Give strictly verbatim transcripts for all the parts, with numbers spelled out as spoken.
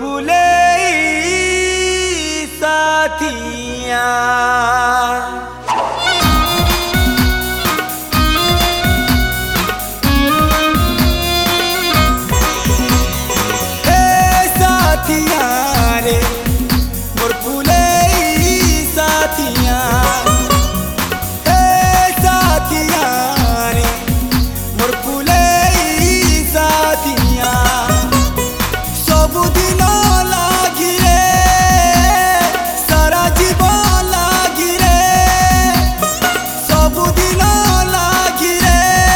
फूले साथिया रे मोर फूले साथिया साथिया रे मोर फूले साथिया सबुदिन लागी रे सारा जीवन लागी रे सबुदिन लागी रे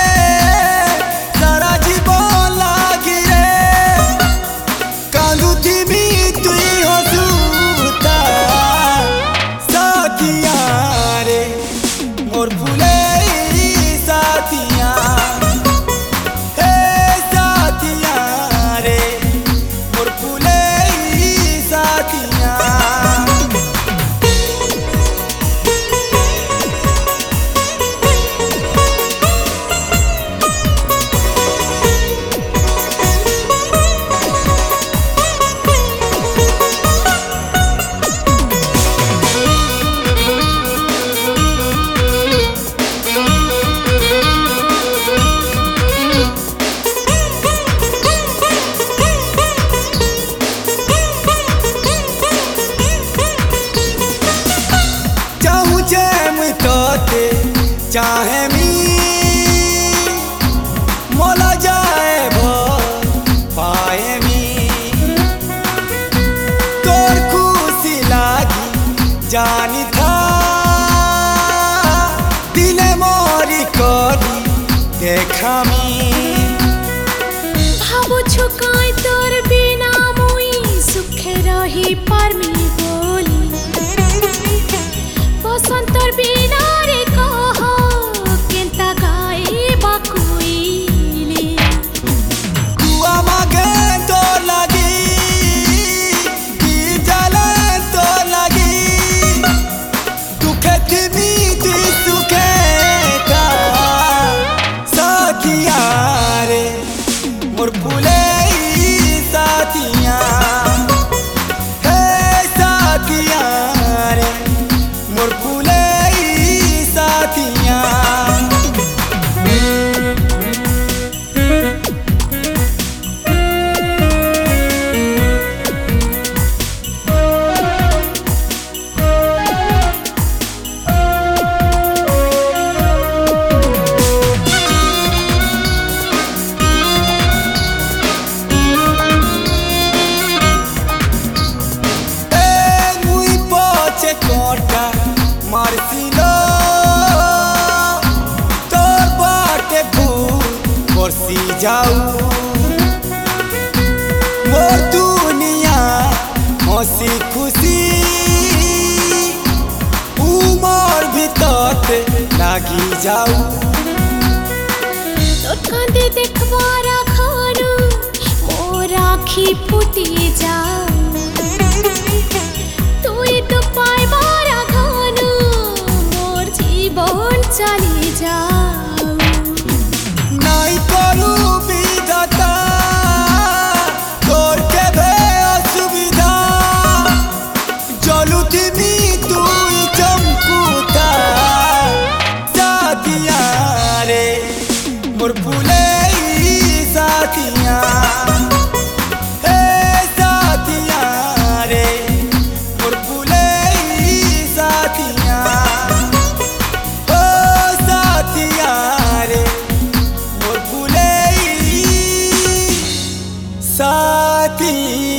सारा जीवन लागी रे कांदुथिबी मोर फूले साथिया साथिया रे मोर फूले साथिया चाहे मी मोला जाए भो पाए मी तोर खुशी लागी जानी था दिले मोरी करी देखा मी भावो छुकाई तोर बिना मुई सुखे रही पारमी बोली बसंतर बिना रे कहा केंता गाए बाकुईली कुआ मागे तो लगी दी जले तो लगी दुखे थिबी ती सुखे का साथिया रे मोर फूले साथिया साथिया रे मोर फूले साथिया मारसिलो तोर बाटे फूल बरसी जाऊ मोर दुनिया हंसी खुशी उमर भीतर लागी जाऊ तोर कांदे देखबारा खानु मोर आँखी फुटी जाऊ तुई तो पाए बारा खानु मोर जीवन चली जाऊ नहीं करू विधाता तोर के भे असुविधा जलुथिबी तुई चमकुता साथिया रे मोर फूले साथिया साथिया रे मोर फूले साथिया साथिया रे मोर फूले साथिया।